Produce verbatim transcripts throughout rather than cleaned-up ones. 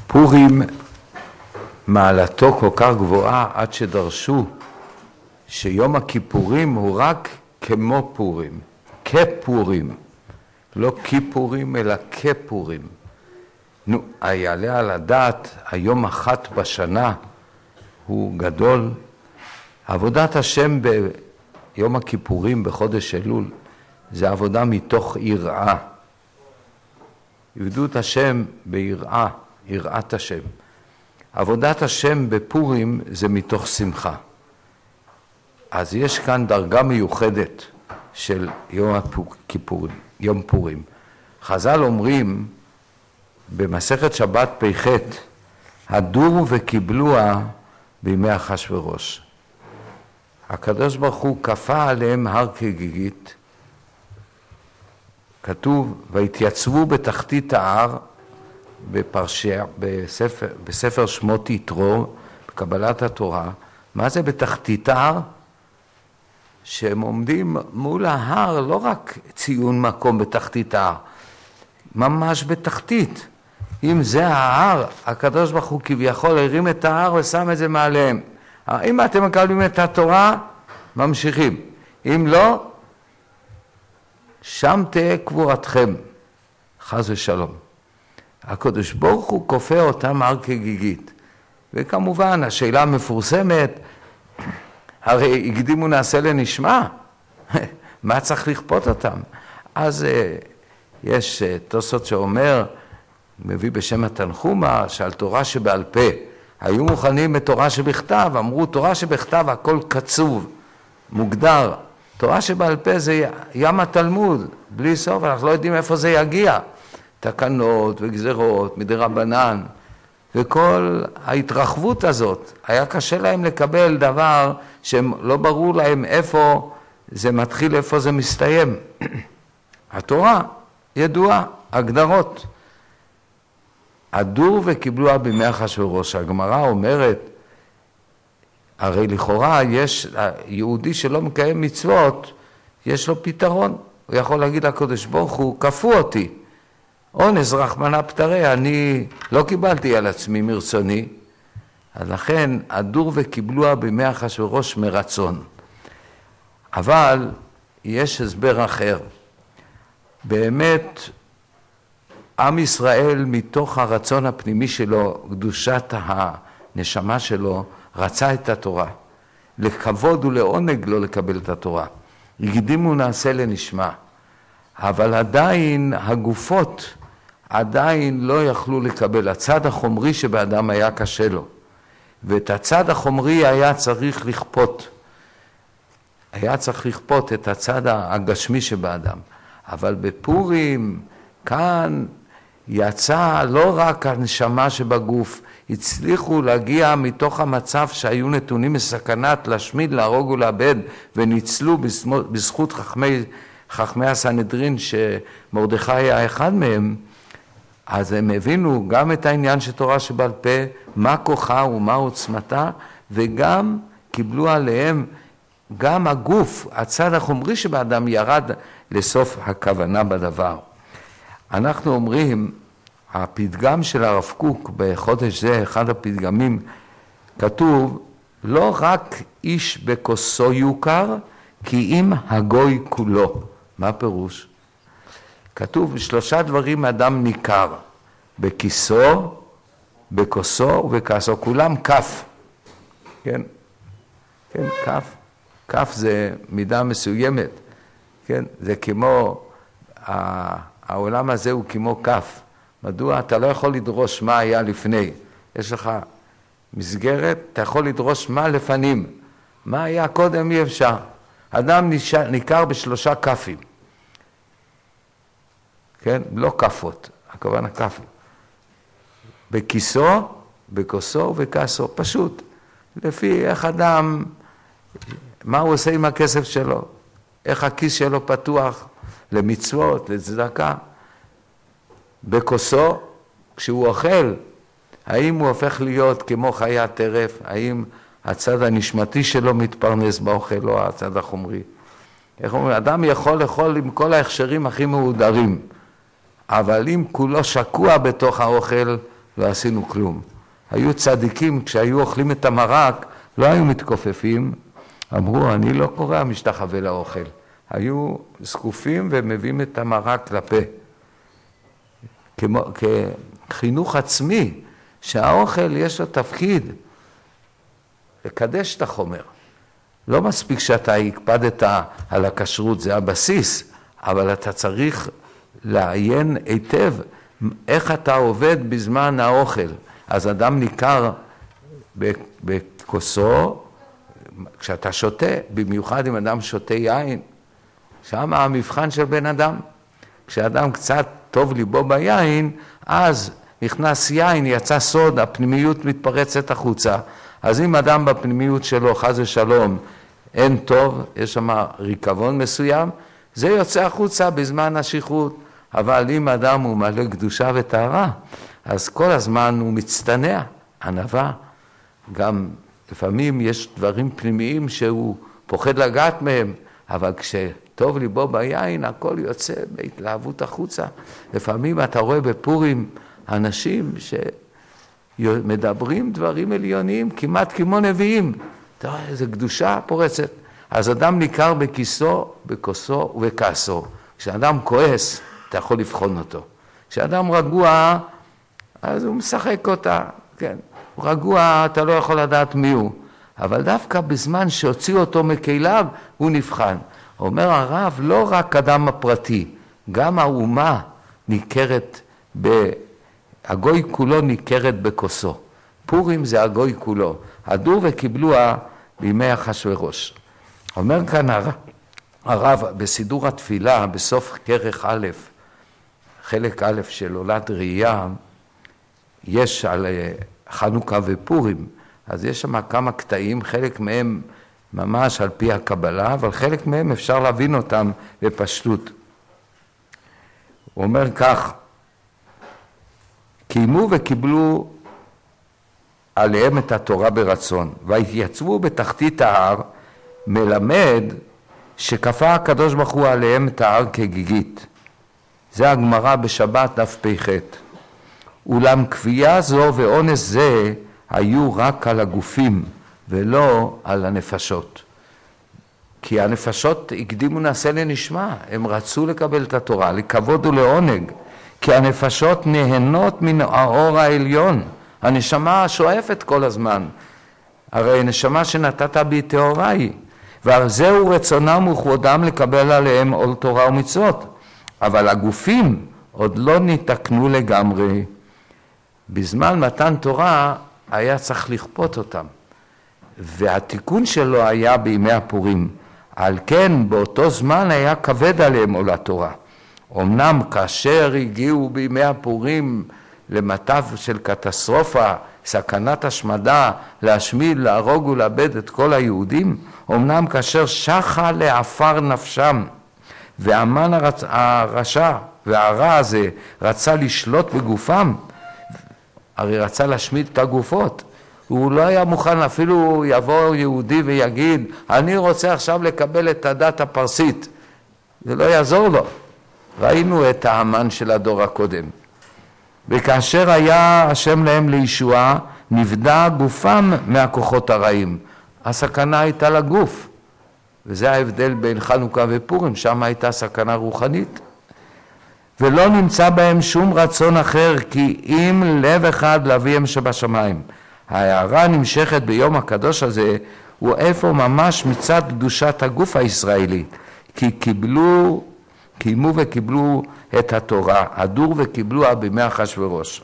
פורים מעלתו כל כך גבוהה עד שדרשו שיום הכיפורים הוא רק כמו פורים, כפורים, לא כיפורים אלא כפורים. נו, היעלה על הדעת, היום אחת בשנה הוא גדול. עבודת השם ביום הכיפורים בחודש אלול זה עבודה מתוך יראה. עבדות השם ביראה, יראת השם. עבודת השם בפורים זה מתוך שמחה. אז יש כאן דרגה מיוחדת של יום הכיפורים, יום פורים. חז"ל אומרים במסכת שבת פ"ח, הדורו וקיבלוה בימי אחשוורוש. הקדוש ברוך הוא כפה עליהם הר כגיגית, כתוב, והתייצבו בתחתית ההר, בפרשיה, בספר, בספר שמות יתרו, בקבלת התורה. מה זה בתחתית ההר? שהם עומדים מול ההר, לא רק ציון מקום בתחתית ההר, ממש בתחתית. אם זה ההר, הקדוש ברוך הוא כביכול הרים את ההר ושם את זה מעליהם. אם אתם מקבלים את התורה, ממשיכים. אם לא, שם תהיה קבורתכם, חס ושלום. הקדוש ברוך הוא כופה אותם הר כגיגית. וכמובן, השאלה המפורסמת, הרי הקדימו נעשה לנשמה, מה צריך לכפות אותם? אז יש תוספות שאומר, מביא בשם התנחומה, שעל תורה שבעל פה, היו מוכנים בתורה שבכתב, אמרו תורה שבכתב הכל קצוב, מוגדר. תורה שבעל פה זה ים התלמוד, בלי סוף, אנחנו לא יודעים איפה זה יגיע. תקנות וגזרות מדרבנן, וכל ההתרחבות הזאת, היה קשה להם לקבל דבר שהם לא ברור להם איפה זה מתחיל, איפה זה מסתיים. התורה ידועה, הגדרות. הדור וקיבלוה בימי אחשוורוש. הגמרא אומרת, הרי לכאורה יש, יהודי שלא מקיים מצוות, יש לו פתרון. הוא יכול להגיד לקדוש ברוך הוא, כפו אותי. אונס רחמנא פטרי, אני לא קיבלתי על עצמי מרצוני. אז לכן הדור וקיבלוה בימי אחשוורוש מרצון. אבל יש הסבר אחר. באמת, עם ישראל מתוך הרצון הפנימי שלו, קדושת הנשמה שלו, רצה את התורה. לכבוד ולעונג לא לקבל את התורה. הקדימו נעשה לנשמה. אבל עדיין הגופות עדיין לא יכלו לקבל. הצד החומרי שבאדם היה קשה לו. ואת הצד החומרי היה צריך לכפות. היה צריך לכפות את הצד הגשמי שבאדם. אבל בפורים, כאן יצא לא רק הנשמה שבגוף, הצליחו להגיע מתוך המצב שהיו נתונים מסכנת להשמיד, להרוג ולאבד, וניצלו בזכות חכמי, חכמי הסנהדרין שמרדכי היה אחד מהם. אז הם הבינו גם את העניין של תורה שבעל פה, מה כוחה ומה עוצמתה, וגם קיבלו עליהם, גם הגוף, הצד החומרי שבאדם ירד לסוף הכוונה בדבר. אנחנו אומרים, הפתגם של הרב קוק בחודש זה, אחד הפתגמים, כתוב, לא רק איש בכוסו יוכר, כי אם הגוי כולו. מה פירוש? כתוב, בשלושה דברים אדם ניכר, בכיסו, בכוסו ובכעסו, כולם כף. כן? כן, כף. כף זה מידה מסוימת. כן? זה כמו, העולם הזה הוא כמו כף. מדוע? אתה לא יכול לדרוש מה היה לפני. יש לך מסגרת, אתה יכול לדרוש מה לפנים. מה היה קודם אי אפשר. אדם ניכר בשלושה כפים. כן? לא כפות, הכוונה כפים. בכיסו, בכוסו ובכעסו. פשוט. לפי איך אדם, מה הוא עושה עם הכסף שלו? איך הכיס שלו פתוח למצוות, לצדקה. בכוסו, כשהוא אוכל, האם הוא הופך להיות כמו חיה טרף? האם הצד הנשמתי שלו מתפרנס באוכל או הצד החומרי? איך אומרים? אדם יכול לאכול עם כל ההכשרים הכי מהודרים, אבל אם כולו שקוע בתוך האוכל, לא עשינו כלום. היו צדיקים, כשהיו אוכלים את המרק, לא היו מתכופפים, אמרו, אני לא קורא משתחווה לאוכל. היו זקופים ומביאים את המרק לפה. כמו, כחינוך עצמי, שהאוכל יש לו תפקיד לקדש את החומר. לא מספיק שאתה הקפדת על הכשרות, זה הבסיס, אבל אתה צריך לעיין היטב איך אתה עובד בזמן האוכל. אז אדם ניכר בכוסו, כשאתה שותה, במיוחד אם אדם שותה יין, שם המבחן של בן אדם. כשאדם קצת טוב ליבו ביין, אז נכנס יין, יצא סוד, הפנימיות מתפרצת החוצה. אז אם אדם בפנימיות שלו, חס ושלום, אין טוב, יש שם ריקבון מסוים, זה יוצא החוצה בזמן השכרות. אבל אם אדם הוא מלא קדושה וטהרה, אז כל הזמן הוא מצטנע, ענווה. גם לפעמים יש דברים פנימיים שהוא פוחד לגעת מהם, אבל כשטוב ליבו ביין, הכל יוצא בהתלהבות החוצה. לפעמים אתה רואה בפורים אנשים שמדברים דברים עליוניים, כמעט כמו נביאים. אתה רואה, איזו קדושה פורצת. אז אדם ניכר בכיסו, בכוסו ובכעסו. כשאדם כועס, אתה יכול לבחון אותו. כשאדם רגוע, אז הוא משחק אותה, כן. הוא רגוע, אתה לא יכול לדעת מי הוא. אבל דווקא בזמן שהוציאו אותו מכליו, הוא נבחן. אומר הרב, לא רק אדם הפרטי, גם האומה ניכרת, ב... הגוי כולו ניכרת בכוסו. פורים זה הגוי כולו. הדור וקיבלוה בימי אחשוורוש. אומר כאן הרב, הרב בסידור התפילה, בסוף כרך א', חלק א' של עולת ראייה, יש על חנוכה ופורים, אז יש שם כמה קטעים, חלק מהם ממש על פי הקבלה, אבל חלק מהם אפשר להבין אותם בפשטות. הוא אומר כך, קיימו וקיבלו עליהם את התורה ברצון, והתייצבו בתחתית ההר, מלמד שכפה הקדוש ברוך הוא עליהם את ההר כגיגית. זה הגמרא בשבת דף פ"ח. אולם כפייה זו ואונס זה היו רק על הגופים ולא על הנפשות. כי הנפשות הקדימו נעשה לנשמה, הם רצו לקבל את התורה, לכבוד ולעונג, כי הנפשות נהנות מן האור העליון, הנשמה שואפת כל הזמן, הרי נשמה שנתת בי טהורה היא, וזהו רצונם וכבודם לקבל עליהם עול תורה ומצוות, אבל הגופים עוד לא נתקנו לגמרי. בזמן מתן תורה היה צריך לכפות אותם, והתיקון שלו היה בימי הפורים. על כן באותו זמן היה כבד עליהם עול התורה. אמנם כאשר הגיעו בימי הפורים למצב של קטסטרופה, סכנת השמדה, להשמיד, להרוג ולאבד את כל היהודים, אמנם כאשר שחה לעפר נפשם, והמן הרצ... הרשע והרע הזה רצה לשלוט בגופם, הרי רצה להשמיד את הגופות, הוא לא היה מוכן, אפילו יבוא יהודי ויגיד, אני רוצה עכשיו לקבל את הדת הפרסית, זה לא יעזור לו. ראינו את האמן של הדור הקודם. וכאשר היה השם להם לישועה, נפדה גופם מהכוחות הרעים. הסכנה הייתה לגוף, וזה ההבדל בין חנוכה ופורים, שם הייתה סכנה רוחנית. ולא נמצא בהם שום רצון אחר, כי אם לב אחד לאביהם שבשמיים. ההערה נמשכת ביום הקדוש הזה, הוא איפה ממש מצד קדושת הגוף הישראלי, כי קיבלו, קיימו וקיבלו את התורה, הדור וקיבלוה בימי אחשוורוש.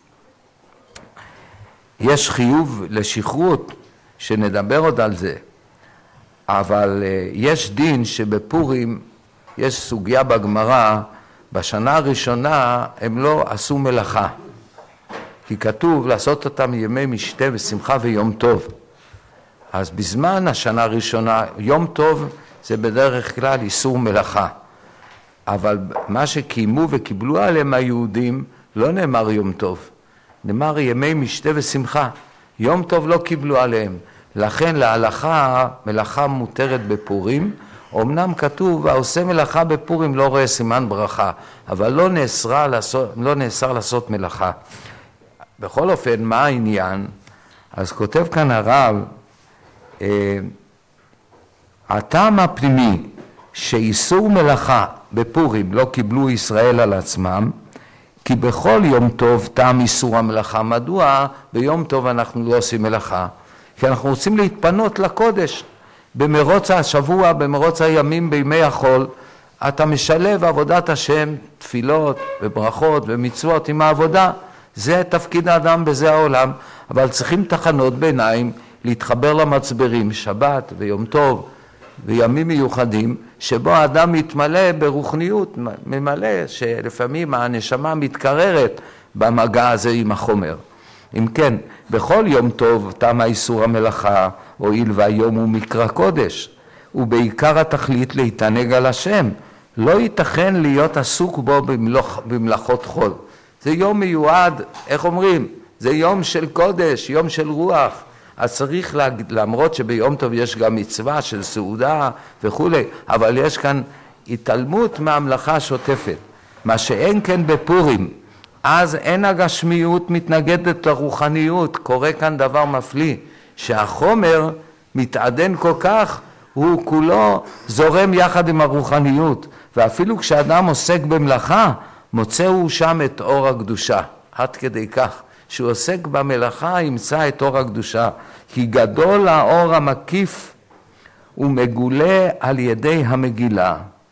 יש חיוב לשכרות, שנדבר עוד על זה, אבל יש דין שבפורים יש סוגיה בגמרא, בשנה הראשונה הם לא עשו מלאכה, כי כתוב לעשות אותם ימי משתה ושמחה ויום טוב. אז בזמן השנה הראשונה, יום טוב זה בדרך כלל איסור מלאכה. אבל מה שקיימו וקיבלו עליהם היהודים, לא נאמר יום טוב. נאמר ימי משתה ושמחה. יום טוב לא קיבלו עליהם. לכן להלכה, מלאכה מותרת בפורים, אמנם כתוב, העושה מלאכה בפורים לא רואה סימן ברכה, אבל לא נאסר לעשות, לא נאסר לעשות מלאכה. בכל אופן, מה העניין? אז כותב כאן הרב, אה, הטעם הפנימי שאיסור מלאכה בפורים לא קיבלו ישראל על עצמם, כי בכל יום טוב טעם איסור המלאכה. מדוע ביום טוב אנחנו לא עושים מלאכה? כי אנחנו רוצים להתפנות לקודש. במרוץ השבוע, במרוץ הימים, בימי החול, אתה משלב עבודת השם, תפילות וברכות ומצוות עם העבודה. זה תפקיד האדם בזה העולם, אבל צריכים תחנות ביניים להתחבר למצברים, שבת ויום טוב וימים מיוחדים, שבו האדם מתמלא ברוחניות, ממלא שלפעמים הנשמה מתקררת במגע הזה עם החומר. אם כן, בכל יום טוב טעם איסור המלאכה, הואיל והיום הוא מקרא קודש, ובעיקר התכלית להתענג על השם, לא ייתכן להיות עסוק בו במלאכ, במלאכות חול. זה יום מיועד, איך אומרים? זה יום של קודש, יום של רוח. אז צריך, להגיד, למרות שביום טוב יש גם מצווה של סעודה וכו', אבל יש כאן התעלמות מהמלאכה השוטפת. מה שאין כן בפורים, אז אין הגשמיות מתנגדת לרוחניות. קורה כאן דבר מפליא, שהחומר מתעדן כל כך, הוא כולו זורם יחד עם הרוחניות. ואפילו כשאדם עוסק במלאכה, מוצא הוא שם את אור הקדושה. עד כדי כך, שהוא עוסק במלאכה ימצא את אור הקדושה. כי גדול האור המקיף ומגולה על ידי המגילה.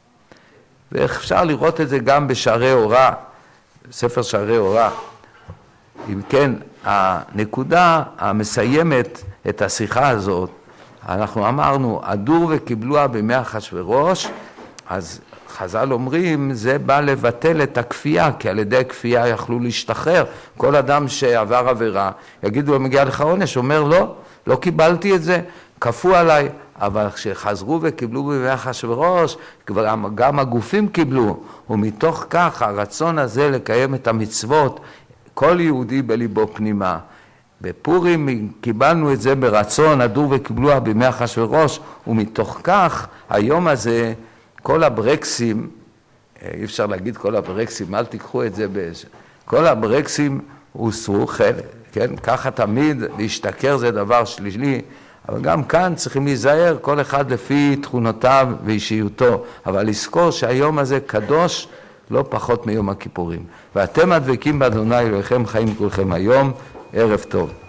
ואפשר לראות את זה גם בשערי אורה, ספר שערי אורה. אם כן, הנקודה המסיימת את השיחה הזאת, אנחנו אמרנו, הדור וקיבלוה בימי אחשוורוש, אז חז"ל אומרים, זה בא לבטל את הכפייה, כי על ידי הכפייה יכלו להשתחרר. כל אדם שעבר עבירה, יגידו לו, מגיע לך עונש, אומר, לא, לא קיבלתי את זה, כפו עליי. אבל כשחזרו וקיבלו בימי אחשוורוש, כבר גם הגופים קיבלו, ומתוך כך הרצון הזה לקיים את המצוות, כל יהודי בליבו פנימה. בפורים קיבלנו את זה ברצון, הדור וקיבלוה בימי אחשוורוש, ומתוך כך היום הזה, כל הברקסים, אי אפשר להגיד כל הברקסים, אל תיקחו את זה, בש... כל הברקסים הוסרו חלק, כן? ככה תמיד להשתכר זה דבר שלילי, אבל גם כאן צריכים להיזהר, כל אחד לפי תכונותיו ואישיותו, אבל לזכור שהיום הזה קדוש לא פחות מיום הכיפורים. ואתם הדבקים באדוני אלוהיכם חיים כולכם היום, ערב טוב.